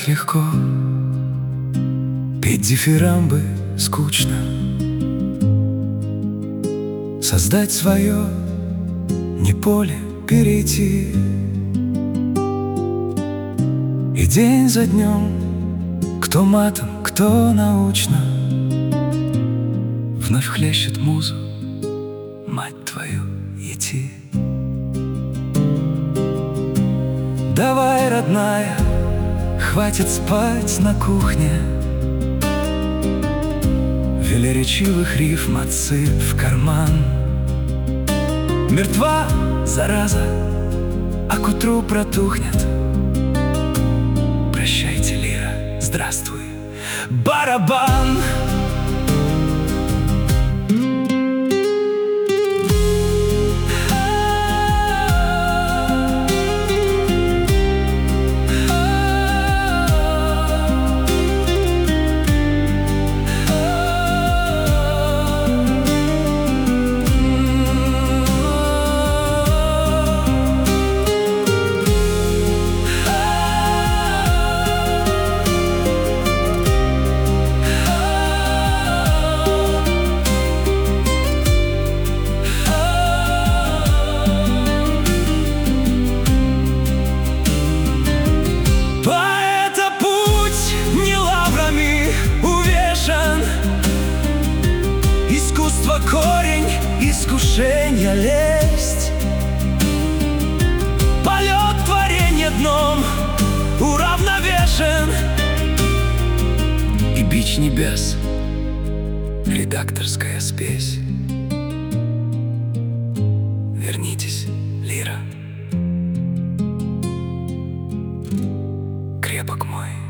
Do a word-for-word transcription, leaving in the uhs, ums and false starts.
так легко, петь дифирамбы скучно, создать свое, не поле перейти. И день за днем, кто матом, кто научно, вновь хлещет музу, мать твою, идти. Давай, родная, хватит спать на кухне, велеречивых рифм отсыпь в карман. Мертва зараза, а к утру протухнет. Прощайте, лира, здравствуй, барабан. Искусство — корень искушения, лесть. Полет творенья дном уравновешен, и бич небес — редакторская спесь. Вернитесь, лира, крепок мой.